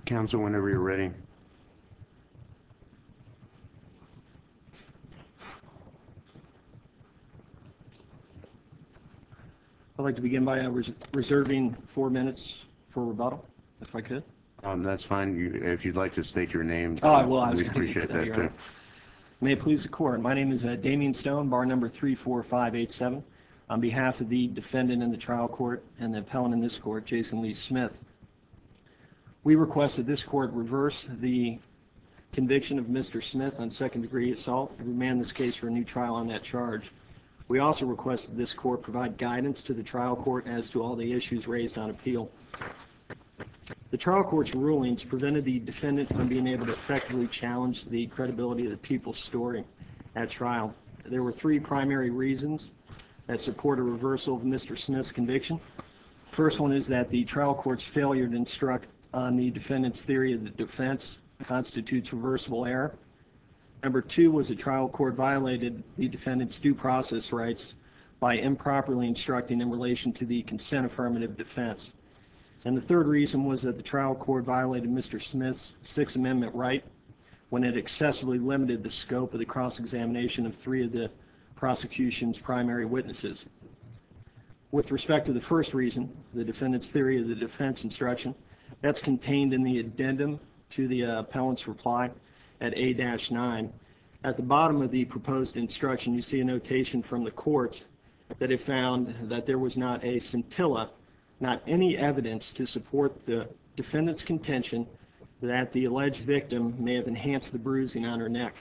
Counsel, whenever you're ready. I'd like to begin by reserving 4 minutes for rebuttal, if I could. That's fine. If you'd like to state your name, Oh, I will. I was we'd going to appreciate get to that too. May it please the court. My name is Damian Stone, bar number 34587. On behalf of the defendant in the trial court and the appellant in this court, Jason Lee Smith, we request that this court reverse the conviction of Mr. Smith on second-degree assault and remand this case for a new trial on that charge. We also request that this court provide guidance to the trial court as to all the issues raised on appeal. The trial court's rulings prevented the defendant from being able to effectively challenge the credibility of the people's story at trial. There were 3 primary reasons that support a reversal of Mr. Smith's conviction. First one is that the trial court's failure to instruct on the defendant's theory of the defense constitutes reversible error. Number 2 was the trial court violated the defendant's due process rights by improperly instructing in relation to the consent affirmative defense. And the third reason was that the trial court violated Mr. Smith's Sixth Amendment right when it excessively limited the scope of the cross-examination of 3 of the prosecution's primary witnesses. With respect to the first reason, the defendant's theory of the defense instruction, that's contained in the addendum to the appellant's reply at A-9. At the bottom of the proposed instruction, you see a notation from the court that it found that there was not a scintilla, not any evidence to support the defendant's contention that the alleged victim may have enhanced the bruising on her neck.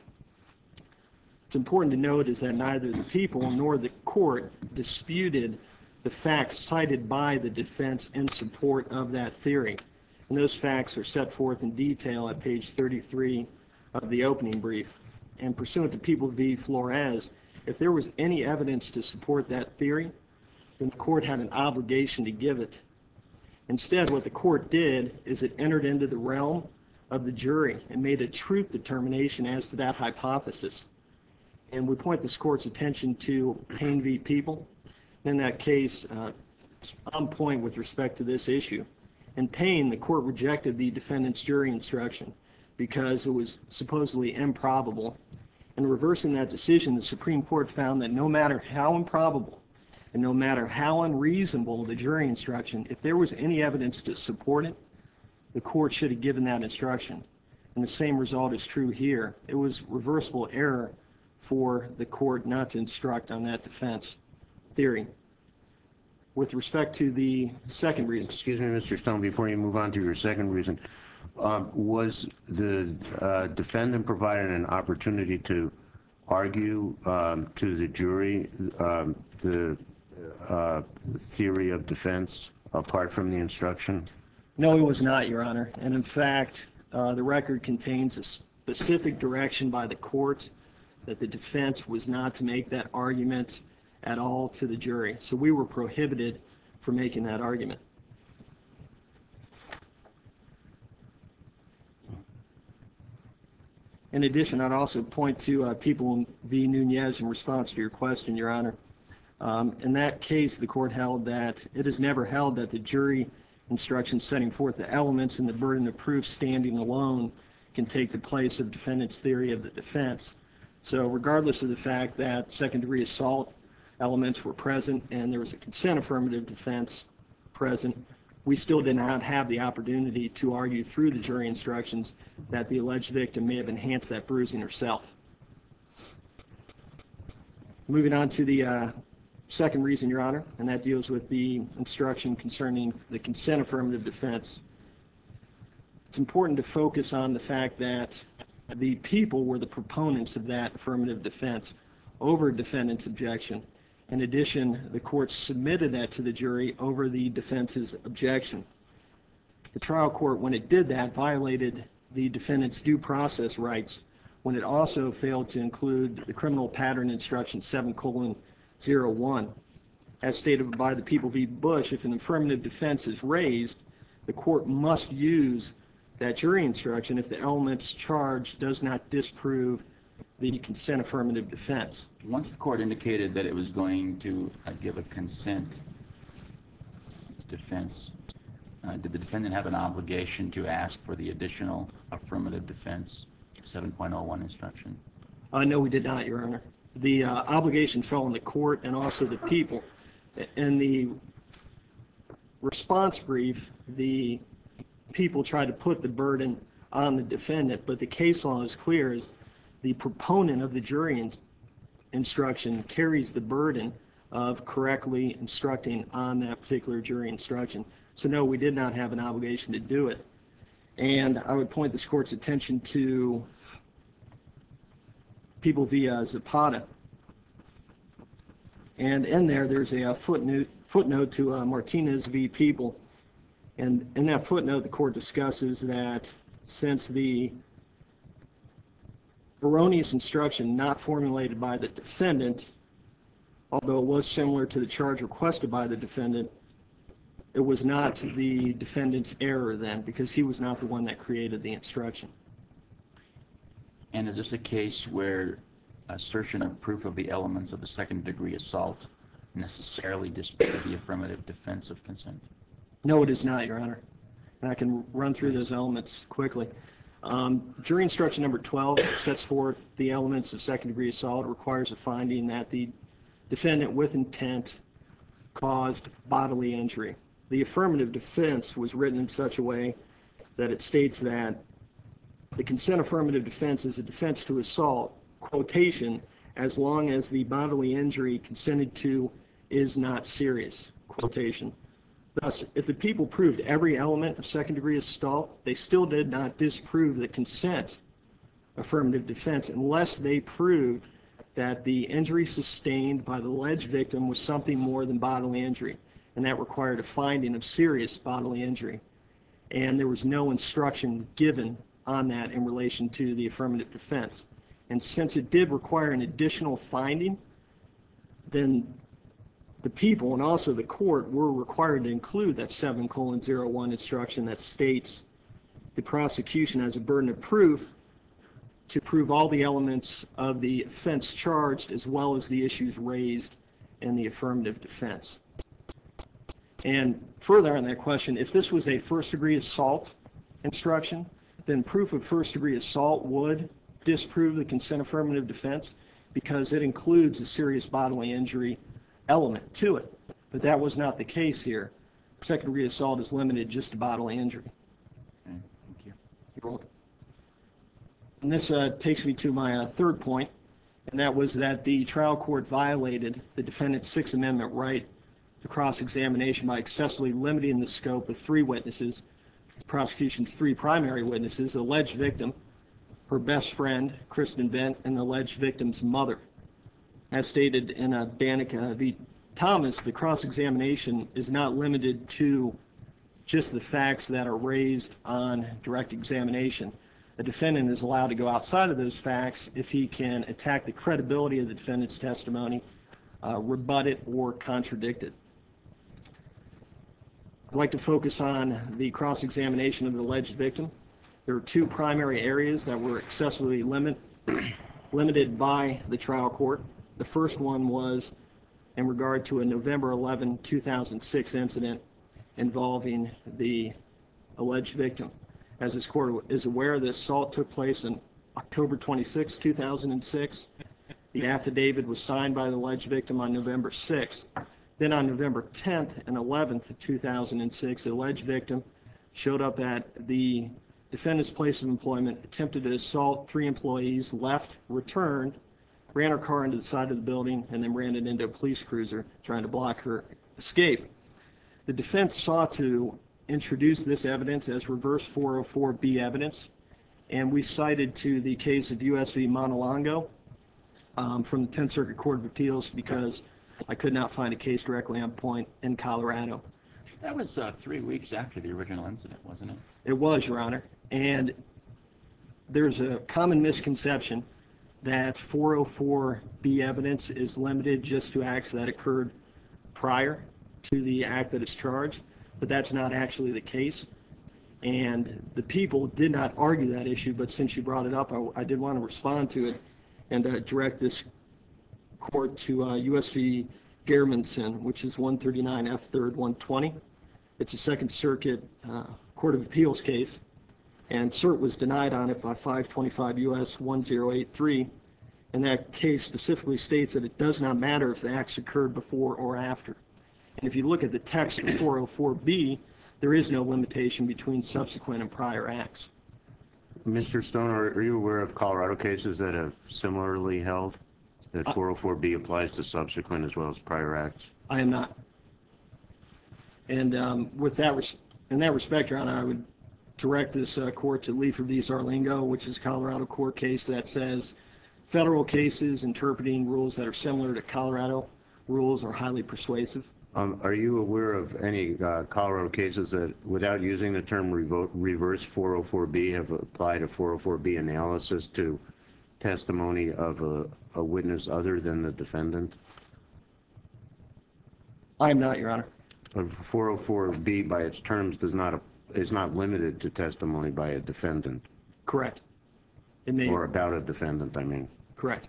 What's important to note is that neither the people nor the court disputed the facts cited by the defense in support of that theory. And those facts are set forth in detail at page 33 of the opening brief. And pursuant to People v. Flores, if there was any evidence to support that theory, then the court had an obligation to give it. Instead, what the court did is it entered into the realm of the jury and made a truth determination as to that hypothesis. And we point this court's attention to Payne v. People. In that case, it's on point with respect to this issue. In Payne, the court rejected the defendant's jury instruction because it was supposedly improbable. In reversing that decision, the Supreme Court found that no matter how improbable and no matter how unreasonable the jury instruction, if there was any evidence to support it, the court should have given that instruction. And the same result is true here. It was reversible error for the court not to instruct on that defense theory. With respect to the second reason. Excuse me, Mr. Stone, before you move on to your second reason, was the defendant provided an opportunity to argue to the jury the theory of defense apart from the instruction? No, it was not, Your Honor. And in fact, the record contains a specific direction by the court that the defense was not to make that argument at all to the jury. So we were prohibited from making that argument. In addition, I'd also point to People v. Nunez in response to your question, Your Honor. In that case, the court held that it has never held that the jury instruction setting forth the elements and the burden of proof standing alone can take the place of defendant's theory of the defense. So regardless of the fact that second-degree assault elements were present and there was a consent affirmative defense present, we still did not have the opportunity to argue through the jury instructions that the alleged victim may have enhanced that bruising herself. Moving on to the second reason, Your Honor, and that deals with the instruction concerning the consent affirmative defense. It's important to focus on the fact that the people were the proponents of that affirmative defense over defendant's objection. In addition, the court submitted that to the jury over the defense's objection. The trial court, when it did that, violated the defendant's due process rights when it also failed to include the criminal pattern instruction 7:01. As stated by the People v. Bush, if an affirmative defense is raised, the court must use that jury instruction if the elements charged does not disprove the consent affirmative defense. Once the court indicated that it was going to give a consent defense, did the defendant have an obligation to ask for the additional affirmative defense 7.01 instruction? No, we did not, Your Honor. The obligation fell on the court and also the people. In the response brief, the people tried to put the burden on the defendant, but the case law is clear as the proponent of the jury instruction carries the burden of correctly instructing on that particular jury instruction. So no, we did not have an obligation to do it. And I would point this court's attention to People v. Zapata. And in there's a footnote to Martinez v. People. And in that footnote, the court discusses that since the erroneous instruction not formulated by the defendant, although it was similar to the charge requested by the defendant, it was not the defendant's error then, because he was not the one that created the instruction. And is this a case where assertion of proof of the elements of the second-degree assault necessarily disputed the affirmative defense of consent? No, it is not, Your Honor. And I can run through those elements quickly. Jury instruction number 12 sets forth the elements of second-degree assault. It requires a finding that the defendant with intent caused bodily injury. The affirmative defense was written in such a way that it states that the consent affirmative defense is a defense to assault, quotation, as long as the bodily injury consented to is not serious, quotation. Thus, if the people proved every element of second-degree assault, they still did not disprove the consent affirmative defense unless they proved that the injury sustained by the alleged victim was something more than bodily injury, and that required a finding of serious bodily injury. And there was no instruction given on that in relation to the affirmative defense. And since it did require an additional finding, then the people and also the court were required to include that 7:01 instruction that states the prosecution has a burden of proof to prove all the elements of the offense charged as well as the issues raised in the affirmative defense. And further on that question, if this was a first-degree assault instruction, then proof of first-degree assault would disprove the consent affirmative defense because it includes a serious bodily injury element to it. But that was not the case here. Second-degree assault is limited just to bodily injury. Okay, thank you. You're welcome. And this takes me to my third point, and that was that the trial court violated the defendant's Sixth Amendment right to cross-examination by excessively limiting the scope of three witnesses, the prosecution's three primary witnesses, the alleged victim, her best friend, Kristen Bent, and the alleged victim's mother. As stated in Bannock v. Thomas, the cross-examination is not limited to just the facts that are raised on direct examination. The defendant is allowed to go outside of those facts if he can attack the credibility of the defendant's testimony, rebut it, or contradict it. I'd like to focus on the cross-examination of the alleged victim. There are two primary areas that were excessively limited by the trial court. The first one was in regard to a November 11, 2006 incident involving the alleged victim. As this court is aware, this assault took place on October 26, 2006. The affidavit was signed by the alleged victim on November 6th. Then on November 10th and 11th of 2006, the alleged victim showed up at the defendant's place of employment, attempted to assault three employees, left, returned, ran her car into the side of the building, and then ran it into a police cruiser, trying to block her escape. The defense sought to introduce this evidence as reverse 404B evidence, and we cited to the case of U.S. v. Montelongo from the 10th Circuit Court of Appeals because I could not find a case directly on point in Colorado. That was 3 weeks after the original incident, wasn't it? It was, Your Honor, and there's a common misconception that 404B evidence is limited just to acts that occurred prior to the act that is charged, but that's not actually the case. And the people did not argue that issue, but since you brought it up, I did want to respond to it and direct this court to U.S. v. Germanson, which is 139 F. 3rd 120. It's a Second Circuit Court of Appeals case, and cert was denied on it by 525 U.S. 1083. And that case specifically states that it does not matter if the acts occurred before or after. And if you look at the text of 404B, there is no limitation between subsequent and prior acts. Mr. Stone, are you aware of Colorado cases that have similarly held that 404B applies to subsequent as well as prior acts? I am not. And in that respect, Your Honor, I would direct this court to Leifer v. Zarlingo, which is a Colorado court case that says federal cases interpreting rules that are similar to Colorado rules are highly persuasive. Are you aware of any Colorado cases that, without using the term reverse 404B, have applied a 404B analysis to testimony of a witness other than the defendant? I am not, Your Honor. 404B, by its terms, is not limited to testimony by a defendant. Correct. It may. Or about a defendant, I mean. Correct.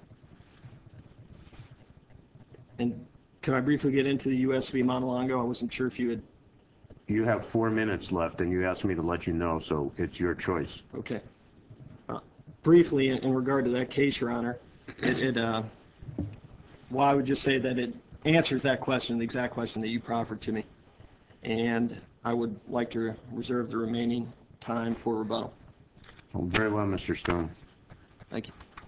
And can I briefly get into the U.S. v. Montelongo? I wasn't sure if you had. You have 4 minutes left, and you asked me to let you know, so it's your choice. Okay. Briefly, in regard to that case, Your Honor, well, I would just say that it answers that question, the exact question that you proffered to me. And I would like to reserve the remaining time for rebuttal. Well, very well, Mr. Stone. Thank you.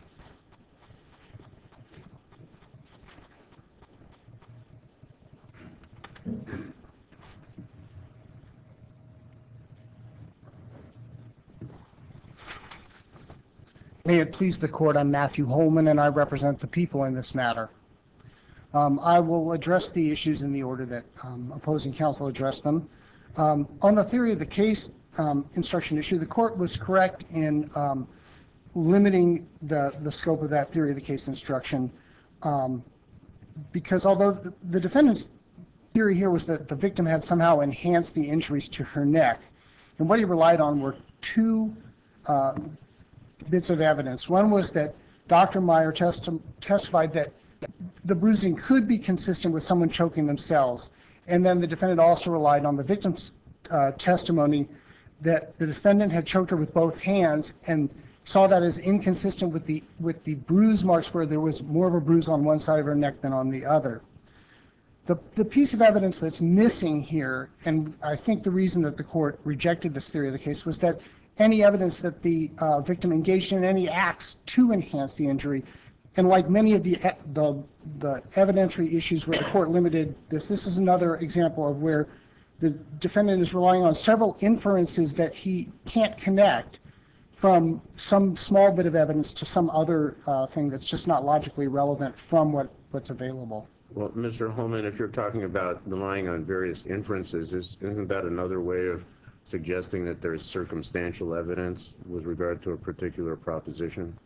May it please the court, I'm Matthew Holman, and I represent the people in this matter. I will address the issues in the order that opposing counsel addressed them. On the theory of the case instruction issue, the court was correct in limiting the scope of that theory of the case instruction, because although the defendant's theory here was that the victim had somehow enhanced the injuries to her neck, and what he relied on were two bits of evidence. One was that Dr. Meyer testified that the bruising could be consistent with someone choking themselves, and then the defendant also relied on the victim's testimony that the defendant had choked her with both hands and saw that as inconsistent with the bruise marks, where there was more of a bruise on one side of her neck than on the other. The piece of evidence that's missing here, and I think the reason that the court rejected this theory of the case, was that any evidence that the victim engaged in any acts to enhance the injury. And like many of the evidentiary issues where the court limited this is another example of where the defendant is relying on several inferences that he can't connect from some small bit of evidence to some other thing that's just not logically relevant from what's available. Well, Mr. Holman, if you're talking about relying on various inferences, isn't that another way of suggesting that there's circumstantial evidence with regard to a particular proposition?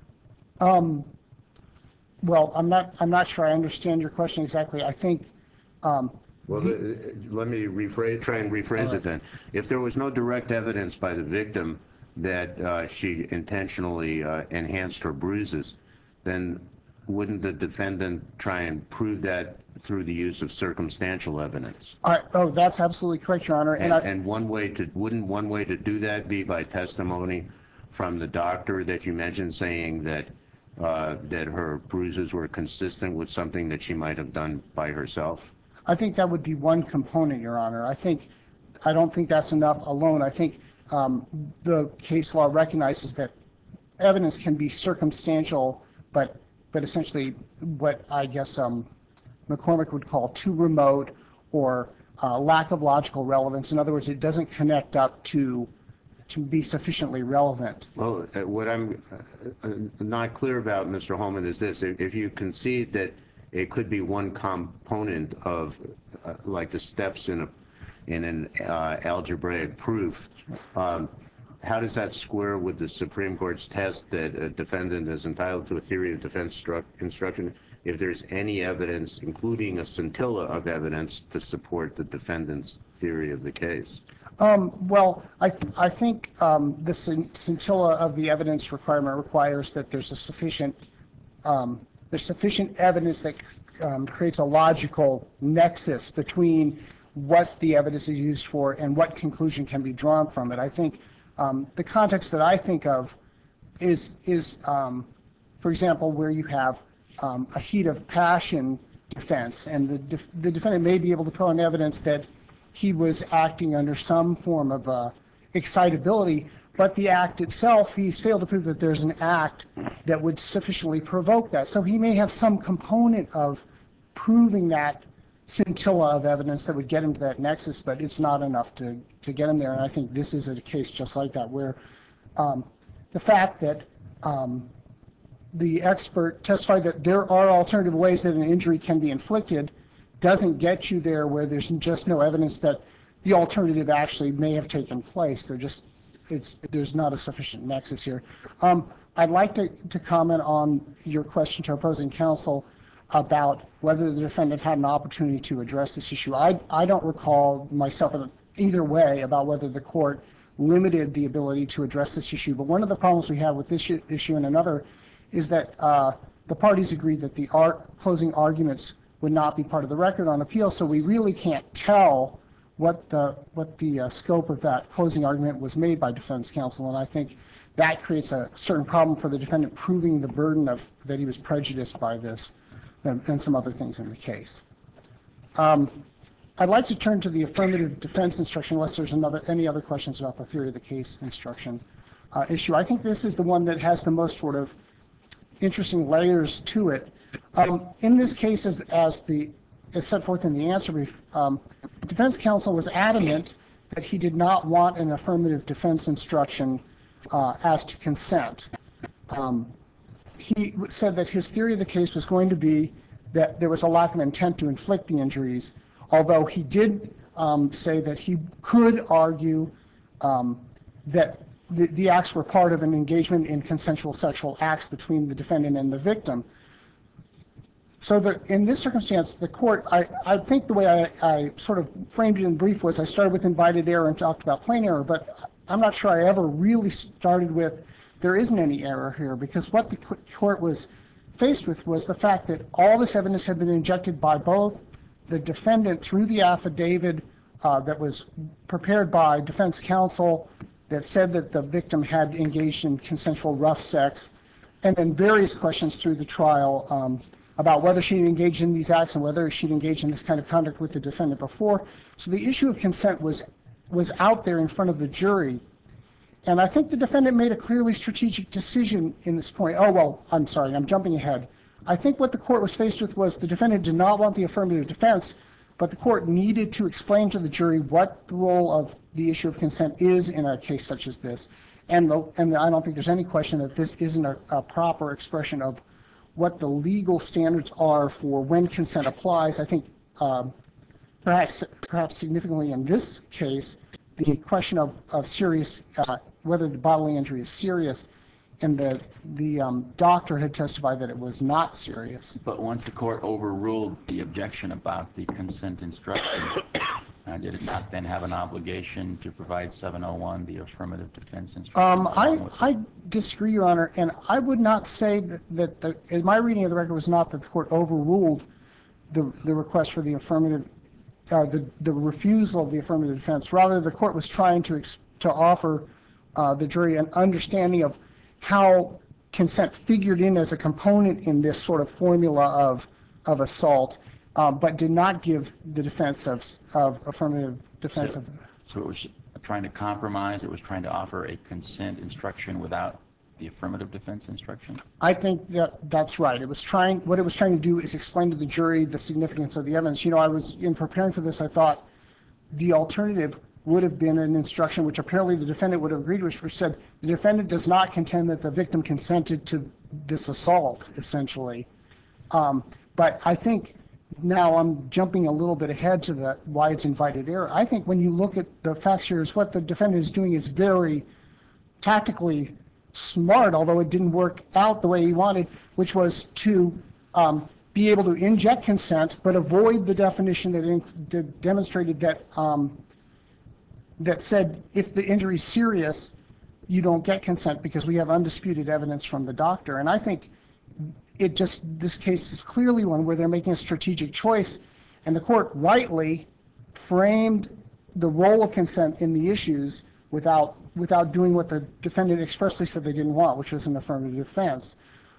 Well, I'm not sure I understand your question exactly. I think. Well, let me try and rephrase it then. If there was no direct evidence by the victim that she intentionally enhanced her bruises, then wouldn't the defendant try and prove that through the use of circumstantial evidence? Oh, that's absolutely correct, Your Honor. And wouldn't one way to do that be by testimony from the doctor that you mentioned, saying that her bruises were consistent with something that she might have done by herself? I think that would be one component, Your Honor. I don't think that's enough alone. I think the case law recognizes that evidence can be circumstantial, but essentially what I guess McCormick would call too remote or lack of logical relevance. In other words, it doesn't connect up to be sufficiently relevant. Well, what I'm not clear about, Mr. Holman, is this. If you concede that it could be one component of like the steps in an algebraic proof, how does that square with the Supreme Court's test that a defendant is entitled to a theory of defense instruction if there's any evidence, including a scintilla of evidence, to support the defendant's theory of the case? Well, I think the scintilla of the evidence requirement requires that there's sufficient evidence that creates a logical nexus between what the evidence is used for and what conclusion can be drawn from it. I think the context that I think of is for example, where you have a heat of passion defense, and the defendant may be able to put on evidence that he was acting under some form of excitability, but the act itself, he's failed to prove that there's an act that would sufficiently provoke that. So he may have some component of proving that scintilla of evidence that would get him to that nexus, but it's not enough to get him there. And I think this is a case just like that, where the fact that the expert testified that there are alternative ways that an injury can be inflicted doesn't get you there where there's just no evidence that the alternative actually may have taken place. There's not a sufficient nexus here. I'd like to comment on your question to opposing counsel about whether the defendant had an opportunity to address this issue. I don't recall myself in either way about whether the court limited the ability to address this issue, but one of the problems we have with this issue and another is that the parties agreed that the closing arguments would not be part of the record on appeal, so we really can't tell what the scope of that closing argument was made by defense counsel, and I think that creates a certain problem for the defendant proving the burden of that he was prejudiced by this and some other things in the case. I'd like to turn to the affirmative defense instruction unless there's any other questions about the theory of the case instruction issue. I think this is the one that has the most sort of interesting layers to it. In this case, as set forth in the answer brief, defense counsel was adamant that he did not want an affirmative defense instruction as to consent. He said that his theory of the case was going to be that there was a lack of intent to inflict the injuries, although he did say that he could argue that the acts were part of an engagement in consensual sexual acts between the defendant and the victim. So in this circumstance, the court, I think the way I sort of framed it in brief was I started with invited error and talked about plain error, but I'm not sure I ever really started with there isn't any error here, because what the court was faced with was the fact that all this evidence had been injected by both the defendant through the affidavit that was prepared by defense counsel that said that the victim had engaged in consensual rough sex, and then various questions through the trial about whether she'd engaged in these acts and whether she'd engaged in this kind of conduct with the defendant before. So the issue of consent was out there in front of the jury. And I think the defendant made a clearly strategic decision in this point. Oh, well, I'm sorry, I'm jumping ahead. I think what the court was faced with was the defendant did not want the affirmative defense, but the court needed to explain to the jury what the role of the issue of consent is in a case such as this. And I don't think there's any question that this isn't a proper expression of what the legal standards are for when consent applies. I think perhaps significantly in this case, the question of serious, whether the bodily injury is serious, and the doctor had testified that it was not serious. But once the court overruled the objection about the consent instruction, did it not then have an obligation to provide 701, the affirmative defense instruction? I disagree, Your Honor, and I would not say that in my reading of the record was not that the court overruled the request for the affirmative, the refusal of the affirmative defense. Rather, the court was trying to offer the jury an understanding of how consent figured in as a component in this sort of formula of assault, but did not give the defense of affirmative defense. So it was trying to compromise, it was trying to offer a consent instruction without the affirmative defense instruction? I think that's right. What it was trying to do is explain to the jury the significance of the evidence. You know, in preparing for this, I thought the alternative would have been an instruction which apparently the defendant would have agreed with, which said the defendant does not contend that the victim consented to this assault, essentially. But I think now I'm jumping a little bit ahead to why it's invited error. I think when you look at the facts here, what the defendant is doing is very tactically smart, although it didn't work out the way he wanted, which was to be able to inject consent but avoid the definition that demonstrated that that said if the injury is serious, you don't get consent because we have undisputed evidence from the doctor. And I think this case is clearly one where they're making a strategic choice, and the court rightly framed the role of consent in the issues without doing what the defendant expressly said they didn't want, which was an affirmative defense.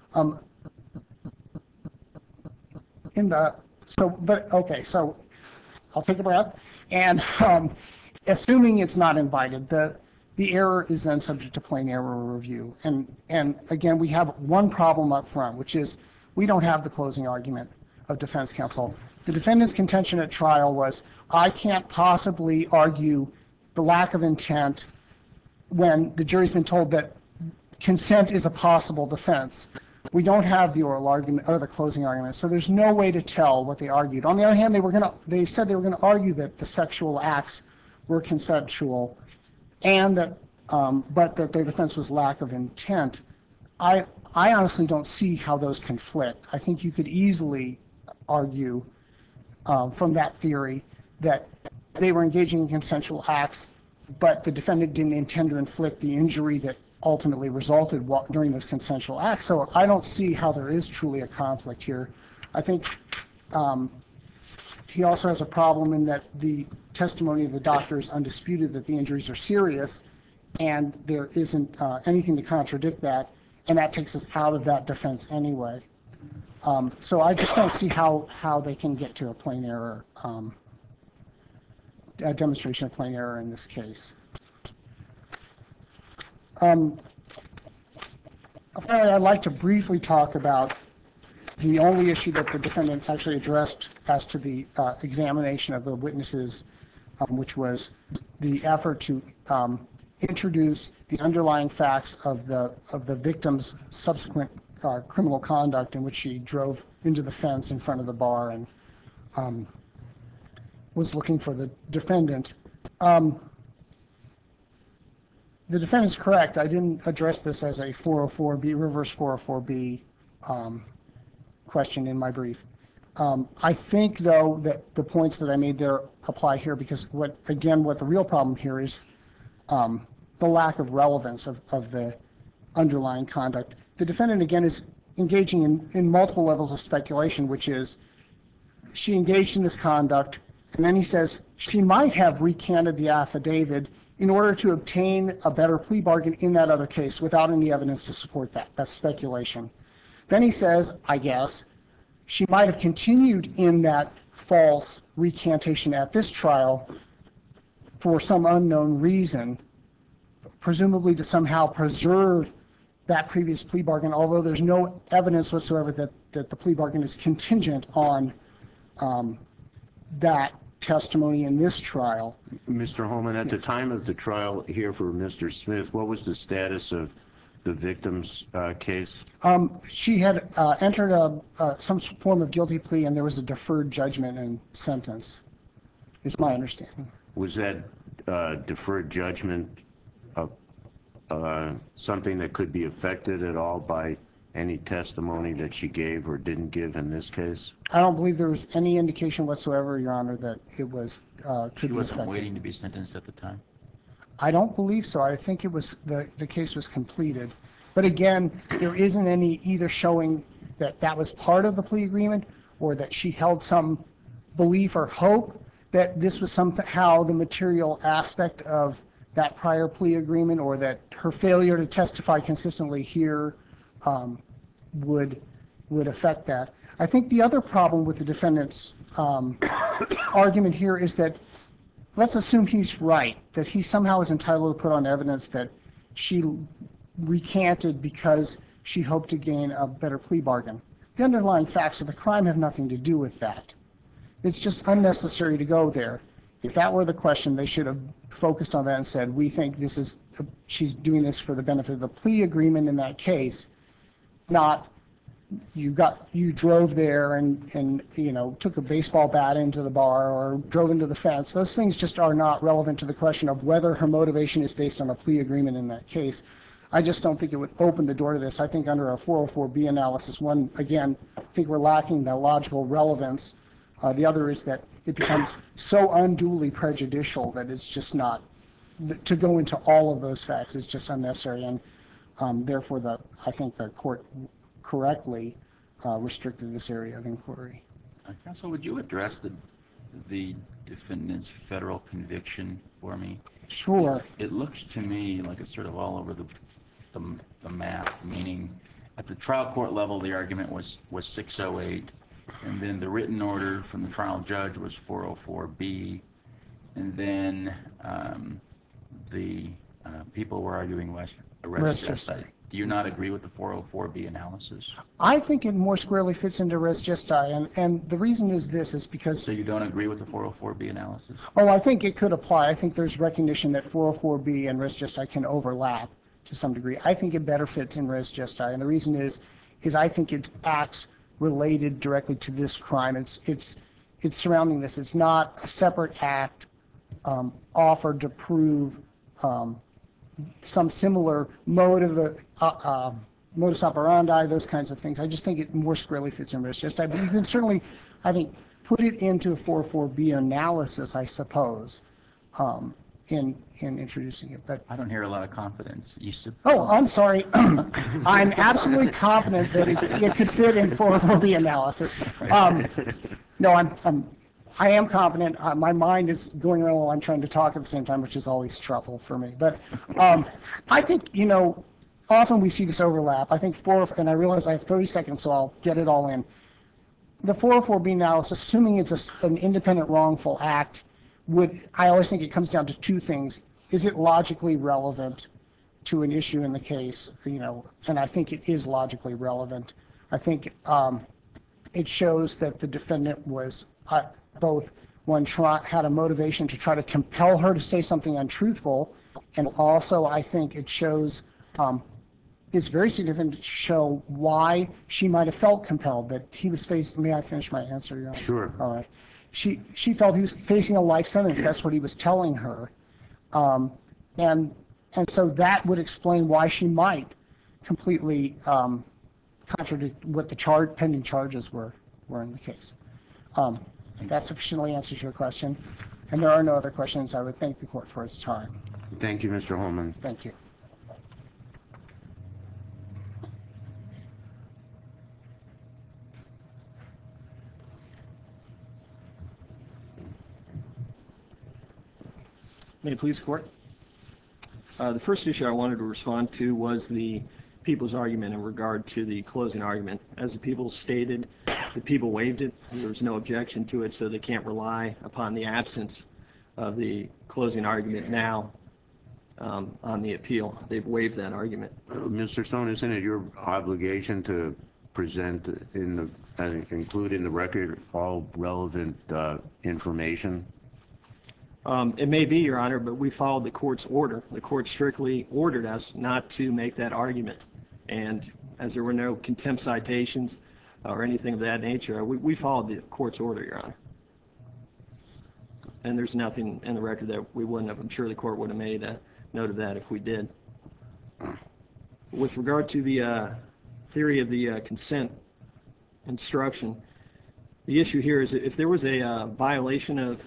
So I'll take a breath. And assuming it's not invited, the error is then subject to plain error review. And again, we have one problem up front, which is we don't have the closing argument of defense counsel. The defendant's contention at trial was, I can't possibly argue the lack of intent when the jury's been told that consent is a possible defense. We don't have the oral argument or the closing argument, so there's no way to tell what they argued. On the other hand, they said they were going to argue that the sexual acts were consensual, and that but that their defense was lack of intent. I honestly don't see how those conflict. I think you could easily argue from that theory that they were engaging in consensual acts, but the defendant didn't intend to inflict the injury that ultimately resulted during those consensual acts. So I don't see how there is truly a conflict here. I think he also has a problem in that the testimony of the doctor is undisputed that the injuries are serious, and there isn't anything to contradict that, and that takes us out of that defense anyway. So I just don't see how they can get to a plain error, a demonstration of plain error in this case. Finally, I'd like to briefly talk about the only issue that the defendant actually addressed as to the examination of the witnesses, which was the effort to introduce the underlying facts of the victim's subsequent criminal conduct, in which she drove into the fence in front of the bar and was looking for the defendant. The defendant's correct. I didn't address this as a 404B, reverse 404B question in my brief. I think, though, that the points that I made there apply here, because what the real problem here is the lack of relevance of the underlying conduct. The defendant, again, is engaging in multiple levels of speculation, which is she engaged in this conduct, and then he says she might have recanted the affidavit in order to obtain a better plea bargain in that other case without any evidence to support that. That's speculation. Then he says, I guess, she might have continued in that false recantation at this trial for some unknown reason, presumably to somehow preserve that previous plea bargain, although there's no evidence whatsoever that the plea bargain is contingent on that testimony in this trial. Mr. Holman, at the time of the trial here for Mr. Smith, what was the status of the victim's case? She had entered some form of guilty plea, and there was a deferred judgment and sentence, is my understanding. Was that deferred judgment something that could be affected at all by any testimony that she gave or didn't give in this case? I don't believe there was any indication whatsoever, Your Honor, that it was could She be wasn't affected. waiting to be sentenced at the time. I don't believe so. I think it was the case was completed. But again, there isn't any either showing that that was part of the plea agreement or that she held some belief or hope that this was somehow the material aspect of that prior plea agreement, or that her failure to testify consistently here would affect that. I think the other problem with the defendant's argument here is that, let's assume he's right, that he somehow is entitled to put on evidence that she recanted because she hoped to gain a better plea bargain. The underlying facts of the crime have nothing to do with that. It's just unnecessary to go there. If that were the question, they should have focused on that and said, we think she's doing this for the benefit of the plea agreement in that case, not you drove there and took a baseball bat into the bar or drove into the fence. Those things just are not relevant to the question of whether her motivation is based on a plea agreement in that case. I just don't think it would open the door to this. I think under a 404B analysis, one, again, I think we're lacking the logical relevance. The other is that it becomes so unduly prejudicial that it's just not, to go into all of those facts is just unnecessary, and therefore I think the court correctly restricted this area of inquiry. Counsel, would you address the defendant's federal conviction for me? Sure. It looks to me like it's sort of all over the map, meaning at the trial court level, the argument was 608, and then the written order from the trial judge was 404B, and then the people were arguing res gestae. Do you not agree with the 404B analysis? I think it more squarely fits into res gestae, and the reason is this, is because, So you don't agree with the 404B analysis? oh, I think it could apply. I think there's recognition that 404B and res gestae can overlap to some degree. I think it better fits in res gestae, and the reason is I think it acts related directly to this crime. It's surrounding this. It's not a separate act offered to prove some similar motive, modus operandi, those kinds of things. I just think it more squarely fits in res gestae. But you can certainly, I think, put it into a 404B analysis, I suppose, in introducing it. But I don't hear a lot of confidence. You said, oh, I'm sorry. I'm absolutely confident that it could fit in 404B analysis. No, I am confident. My mind is going around while I'm trying to talk at the same time, which is always trouble for me. But I think, often we see this overlap. I think and I realize I have 30 seconds, so I'll get it all in. The 404B analysis, assuming it's an independent wrongful act, I always think it comes down to two things. Is it logically relevant to an issue in the case? And I think it is logically relevant. I think it shows that the defendant was both had a motivation to try to compel her to say something untruthful, and also I think it shows it's very significant to show why she might have felt compelled, that he was facing. May I finish my answer, Your Honor? Sure. All right. She felt he was facing a life sentence. That's what he was telling her, and so that would explain why she might completely contradict what the pending charges were in the case. If that sufficiently answers your question, and there are no other questions, I would thank the court for its time. Thank you, Mr. Holman. Thank you. May it please the court? The first issue I wanted to respond to was the people's argument in regard to the closing argument. As the people stated, the people waived it. There was no objection to it, so they can't rely upon the absence of the closing argument now on the appeal. They've waived that argument. Mr. Stone, isn't it your obligation to present include in the record all relevant information? It may be, Your Honor, but we followed the court's order. The court strictly ordered us not to make that argument. And as there were no contempt citations or anything of that nature, we followed the court's order, Your Honor. And there's nothing in the record that we wouldn't have. I'm sure the court would have made a note of that if we did. With regard to the theory of the consent instruction, the issue here is that if there was a violation of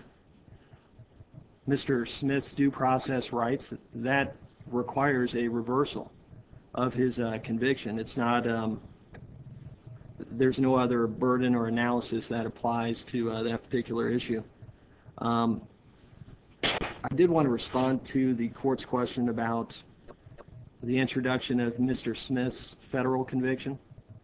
Mr. Smith's due process rights, that requires a reversal of his conviction. It's not, there's no other burden or analysis that applies to that particular issue. I did want to respond to the court's question about the introduction of Mr. Smith's federal conviction.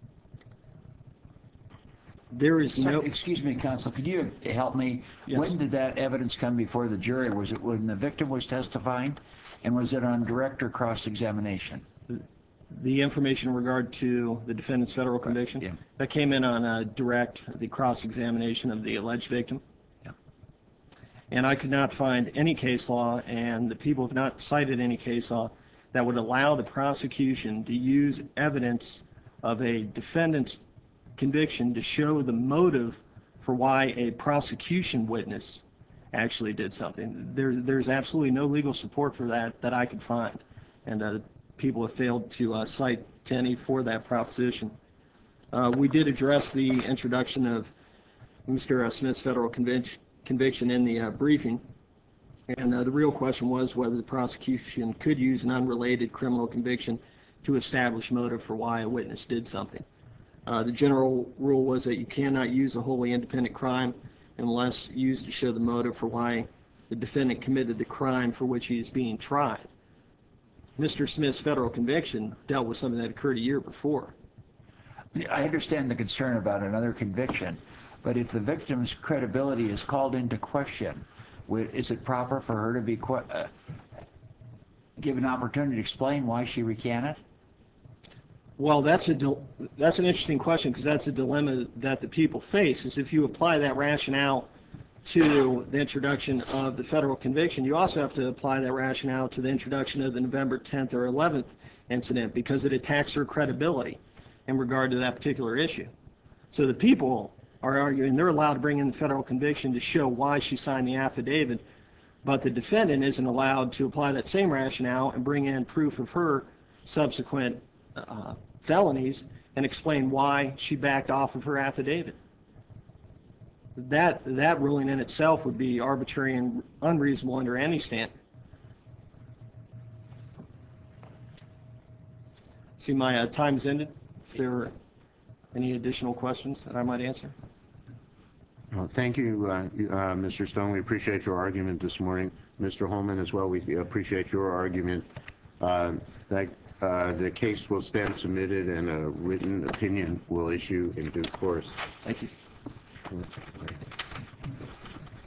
There is no... Excuse me, counsel, could you help me? Yes. When did that evidence come before the jury? Was it when the victim was testifying? And was it on direct or cross-examination? The information in regard to the defendant's federal conviction? Yeah. That came in on direct, the cross-examination of the alleged victim. Yeah. And I could not find any case law, and the people have not cited any case law, that would allow the prosecution to use evidence of a defendant's conviction to show the motive for why a prosecution witness actually did something. There's absolutely no legal support for that I could find, and people have failed to cite any for that proposition. We did address the introduction of Mr. Smith's federal conviction in the briefing, and the real question was whether the prosecution could use an unrelated criminal conviction to establish motive for why a witness did something. The general rule was that you cannot use a wholly independent crime unless used to show the motive for why the defendant committed the crime for which he is being tried. Mr. Smith's federal conviction dealt with something that occurred a year before. I understand the concern about another conviction, but if the victim's credibility is called into question, is it proper for her to be given an opportunity to explain why she recanted? Well, that's an interesting question, because that's a dilemma that the people face, is if you apply that rationale to the introduction of the federal conviction, you also have to apply that rationale to the introduction of the November 10th or 11th incident, because it attacks her credibility in regard to that particular issue. So the people are arguing they're allowed to bring in the federal conviction to show why she signed the affidavit, but the defendant isn't allowed to apply that same rationale and bring in proof of her subsequent felonies and explain why she backed off of her affidavit. That ruling in itself would be arbitrary and unreasonable under any standard. See, my time's ended. If there are any additional questions that I might answer. Well, thank you, Mr. Stone. We appreciate your argument this morning. Mr. Holman as well, we appreciate your argument. The case will stand submitted and a written opinion will issue in due course. Thank you.